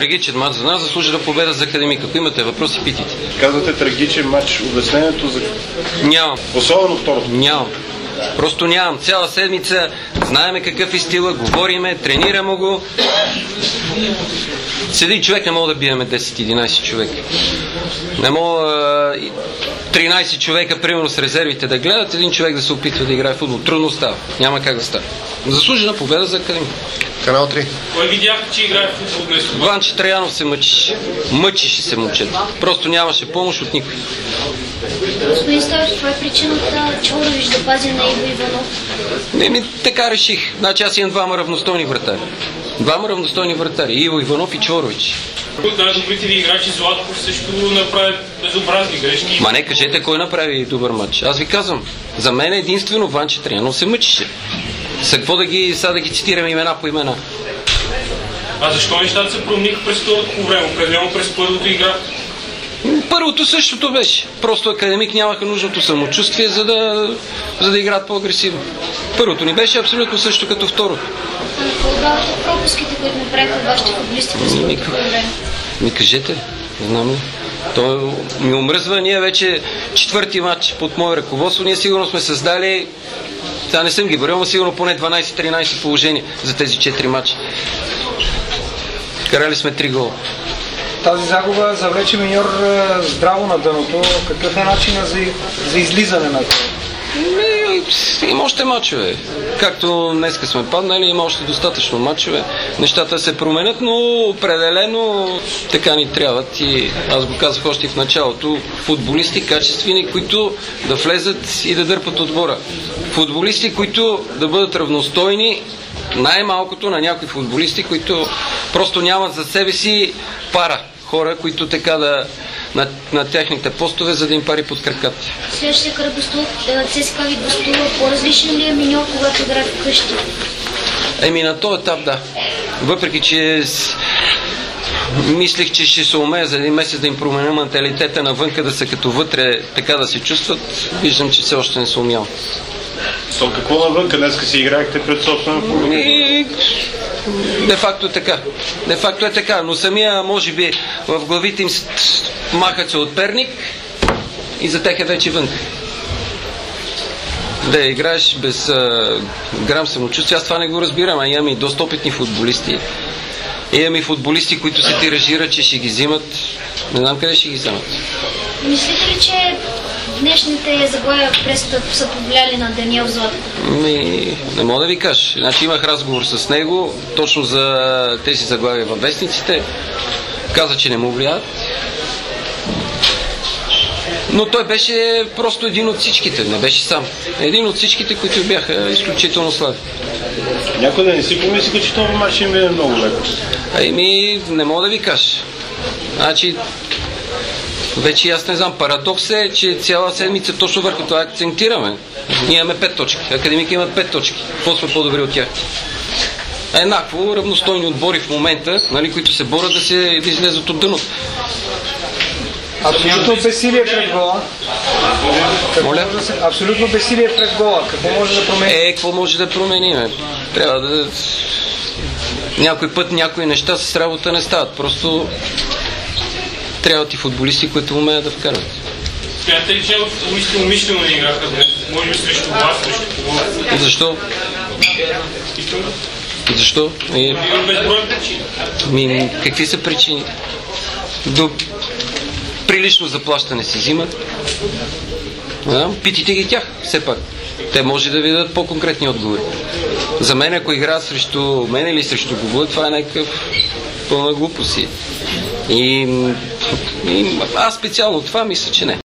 Трагичен матч за нас, заслужена победа за Академик. Ако имате въпроси, питайте. Казвате трагичен матч, обяснението за... Нямам. Особено второто. Нямам. Просто нямам. Цяла седмица знаеме какъв е стила, говориме, тренираме го. С един човек не мога да биеме 10-11 човека. Не мога 13 човека, примерно с резервите да гледат, един човек да се опитва да играе в футбол. Трудно става. Няма как да става. Заслужена победа за Академик. Канал 3. Кой видяхте, че играе в футбол днес? Ванче Траянов се мъчеше. Мъчеше се момчето. Просто нямаше помощ от никой. Господин Стоев, това е причината Чорович да пази на Иво Иванов? Така реших. Значи аз имам двама равностойни вратари. Двама равностойни вратари. Иво Иванов и Чорович. От най-добрите ви играчи Златков също направи безобразни грешки. Ма не кажете кой направи добър матч. Аз ви казвам, за мен единствено Ванче Траянов се мъчеше. Са какво да ги цитирам имена по имена? А защо нещата се промениха през това време? Определено през първото игра? Първото същото беше. Просто Академик нямаха нужното самочувствие, за да играят по-агресивно. Първото ни беше абсолютно също като второто. Продавате пропуските, които направиха вашите футболисти през първото време? Ми кажете, знам ли? То ми омръзва. Ние вече четвърти матч под мое ръководство. Ние сигурно сме създали, сега не съм ги бърил, но сигурно поне 12-13 положения за тези 4 матча. Карали сме 3 гола. Тази загуба завлече Миньор здраво на дъното. Какъв е начинът за излизане на това? Има още мачове. Както днеска сме паднали, има още достатъчно мачове. Нещата се променят, но определено така ни трябват. И аз го казах още в началото. Футболисти качествени, които да влезат и да дърпат отбора. Футболисти, които да бъдат равностойни най-малкото на някои футболисти, които просто нямат за себе си пара. Хора, които така да на техните постове, за да им пари под краката. Следващия кръг ЦСКА ви гостува. По-различен ли е Миньор, когато играе вкъщи? На този етап да. Въпреки, че мислех, че ще се умея за един месец да им променя менталитета навънка, да са като вътре, така да се чувстват, виждам, че все още не се умял. То какво навънка? Днеска си играехте пред собствена публика? Де факто е така. Де факто е така, но самия, може би, в главите им махат се от Перник и за тях е вече вънка. Да играеш без грам самочувствие, аз това не го разбирам, а имам и доста опитни футболисти. Имам и футболисти, които се тиражират, че ще ги взимат. Не знам къде ще ги вземат. Мислите ли, че днешните заглавия в пресата са повлияли на Даниел Златков? Не мога да ви кажа. Значи имах разговор с него точно за тези заглавия във вестниците. Каза, че не му влияят. Но той беше просто един от всичките, не беше сам. Един от всичките, които бяха изключително слаби. Някой да не си помислиха, че това матч им е много леко? Не мога да ви кажа. Значи, вече аз не знам. Парадокс е, че цяла седмица точно върху това акцентираме. Ние имаме 5 точки. Академик има 5 точки. Какво сме по-добри от тях? Еднакво равностойни отбори в момента, които се борят да излезат от дъното. Абсолютно безсилие пред гола. Абсолютно безсилие пред гола. Какво може да промени? Какво може да променим? Трябва да... Някой път някои неща с работа не стават. Просто трябват и футболисти, които умеят да вкарват. Смятате ли, че футболисти умишлено не играха днес? Може би срещу вас, срещу кого? Защо? Защо? Безброй причини. Какви са причините? Прилично заплащане си взимат. Питайте ги тях, все пак. Те може да ви дадат по-конкретни отговори. За мен, ако играят срещу мен или срещу Google, това е някакъв пълна глупост. И аз специално това мисля, че не.